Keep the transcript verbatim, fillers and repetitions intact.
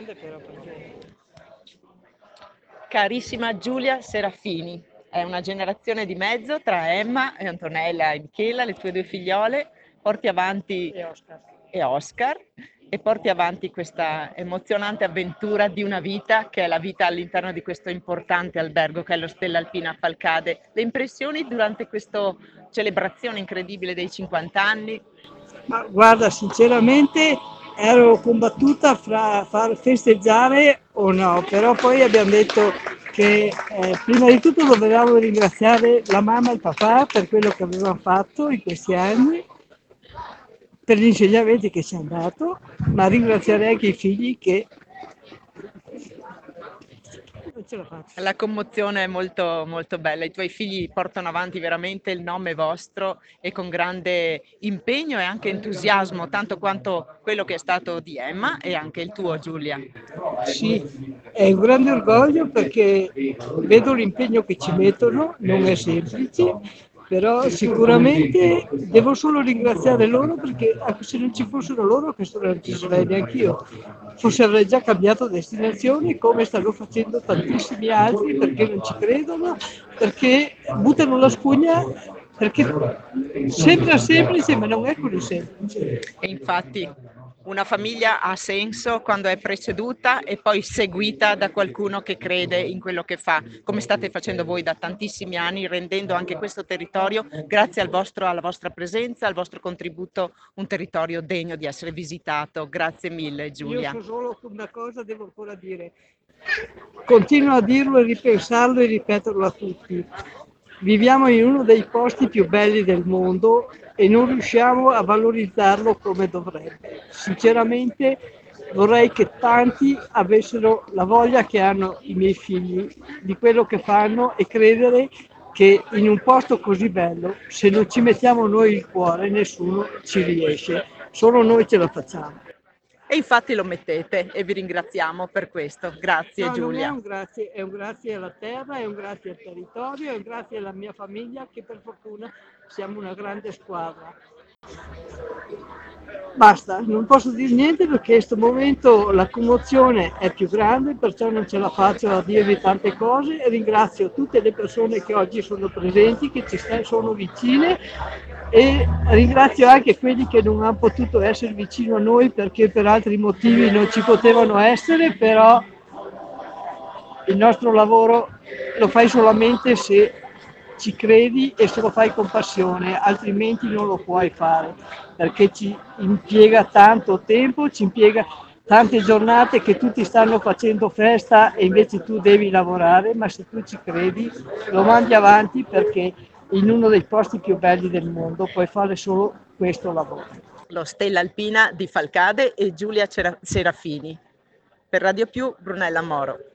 grande però perché... Carissima Giulia Serafini, è una generazione di mezzo tra Emma e Antonella e Michela, le tue due figliole, porti avanti E Oscar. e Oscar e porti avanti questa emozionante avventura di una vita che è la vita all'interno di questo importante albergo che è lo Stella Alpina Falcade. Le impressioni durante questa celebrazione incredibile dei cinquanta anni? Ma guarda, sinceramente ero combattuta fra far festeggiare o no, però poi abbiamo detto che eh, prima di tutto dovevamo ringraziare la mamma e il papà per quello che avevano fatto in questi anni, per gli insegnamenti che ci hanno dato, ma ringraziare anche i figli che non ce la faccio. La commozione è molto, molto bella, i tuoi figli portano avanti veramente il nome vostro e con grande impegno e anche entusiasmo, tanto quanto quello che è stato di Emma e anche il tuo, Giulia. Sì, è un grande orgoglio perché vedo l'impegno che ci mettono, non è semplice, però sicuramente devo solo ringraziare loro perché anche se non ci fossero loro, questo non ci sarei neanche io. Forse avrei già cambiato destinazione come stanno facendo tantissimi altri perché non ci credono, perché buttano la spugna, perché sembra semplice ma non è così semplice. E infatti una famiglia ha senso quando è preceduta e poi seguita da qualcuno che crede in quello che fa, come state facendo voi da tantissimi anni, rendendo anche questo territorio, grazie al vostro, alla vostra presenza, al vostro contributo, un territorio degno di essere visitato. Grazie mille, Io Giulia. so solo che una cosa devo ancora dire. Continuo a dirlo e ripensarlo e ripeterlo a tutti. Viviamo in uno dei posti più belli del mondo e non riusciamo a valorizzarlo come dovrebbe. Sinceramente vorrei che tanti avessero la voglia che hanno i miei figli di quello che fanno e credere che in un posto così bello, se non ci mettiamo noi il cuore, nessuno ci riesce, solo noi ce la facciamo. E infatti lo mettete e vi ringraziamo per questo. Grazie, No, non è Giulia. un grazie, è un grazie alla terra, è un grazie al territorio, è un grazie alla mia famiglia che per fortuna siamo una grande squadra. Basta, non posso dire niente perché in questo momento la commozione è più grande, perciò non ce la faccio a dirvi tante cose e ringrazio tutte le persone che oggi sono presenti, che ci sono vicine e ringrazio anche quelli che non hanno potuto essere vicino a noi perché per altri motivi non ci potevano essere, però il nostro lavoro lo fai solamente se ci credi e se lo fai con passione, altrimenti non lo puoi fare, perché ci impiega tanto tempo, ci impiega tante giornate che tutti stanno facendo festa e invece tu devi lavorare, ma se tu ci credi lo mandi avanti perché in uno dei posti più belli del mondo puoi fare solo questo lavoro. Lo Stella Alpina di Falcade e Giulia Serafini. Per Radio Più, Brunella Moro.